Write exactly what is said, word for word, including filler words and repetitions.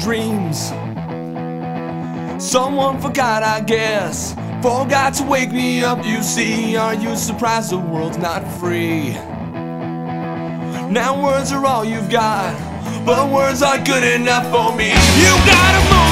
dreams. Someone forgot, I guess, forgot to wake me up, you see. Are you surprised the world's not free? Now words are all you've got, but words aren't good enough for me. You gotta move